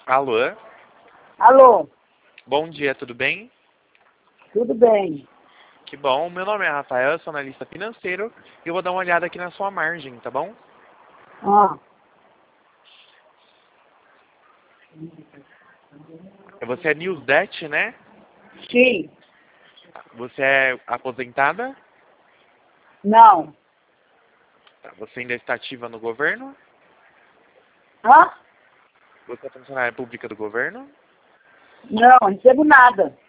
Alô? Alô, Bom dia, tudo bem? tudo bem? Que bom. Meu nome é Rafael, eu sou analista financeiro e eu vou dar uma olhada aqui na sua margem, tá bom? Ah, Você é Newsdet, né? sim, Você é aposentada? não. Tá. Você ainda está ativa no governo? Hã? Você é funcionária pública do governo? Não, não recebo nada.